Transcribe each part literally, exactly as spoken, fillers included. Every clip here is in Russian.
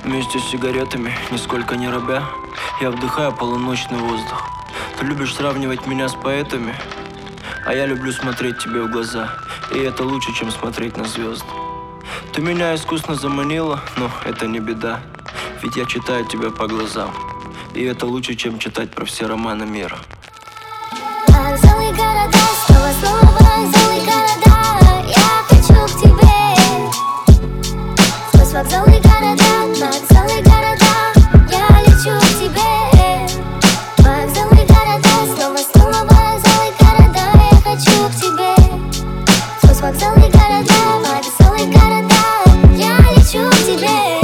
Вместе с сигаретами, нисколько не робя, я вдыхаю полуночный воздух. Ты любишь сравнивать меня с поэтами, а я люблю смотреть тебе в глаза, и это лучше, чем смотреть на звезды. Ты меня искусно заманила, но это не беда, ведь я читаю тебя по глазам, и это лучше, чем читать про все романы мира. Вокзалы, города, снова, снова вокзалы, города. Я хочу к тебе. Сквозь вокзалы, города, вокзалы, города. Я лечу к тебе. Вокзалы, города, снова, снова вокзалы, города. Я хочу к тебе. Сквозь вокзалы, города, вокзалы, города. Я лечу к тебе.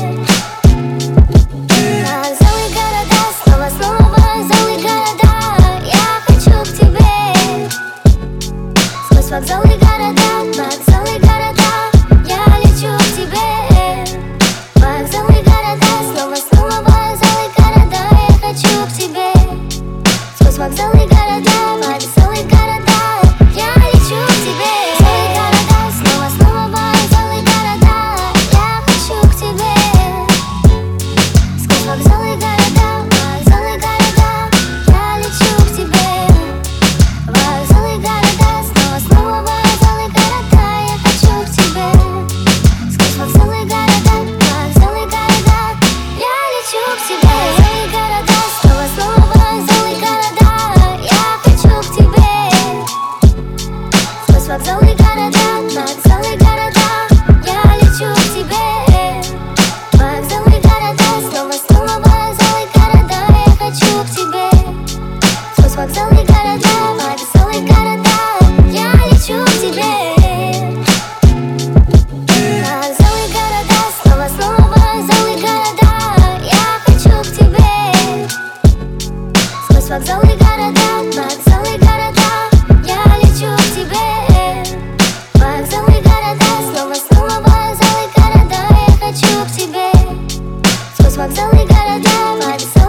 Вокзалы, города, снова, снова вокзалы, города. Я хочу к тебе. Сквозь вокзалы, города, вокзалы, города. Я лечу к тебе. Вокзалы, города, снова, снова вокзалы, города. Я хочу к тебе. Сквозь вокзалы, города, вокзалы, города. Я лечу к тебе. Вокзалы, города, снова, снова вокзалы, города. Я хочу к тебе. Сквозь вокзалы, города, вокзалы, города. Я лечу к тебе. Вокзалы, города, снова, снова вокзалы, города. Я хочу к тебе. Сквозь вокзалы, города, вокзалы, города. Я лечу к тебе. Вокзалы, города, снова, снова вокзалы, города. Я хочу к тебе. Сквозь вокзалы, города, вокзалы, города. Я лечу к тебе. Вокзалы, города, снова, снова вокзалы, города. Я хочу к тебе. Сквозь вокзалы, города, вокзалы, города. Я лечу к тебе. Вокзалы, города, снова, снова вокзалы, города. Я хочу к тебе. Сквозь вокзалы, города, вокзалы, города. Я лечу к тебе. Вокзалы, города, снова, снова вокзалы, города. Я хочу к тебе. Сквозь вокзалы, города, вокзалы.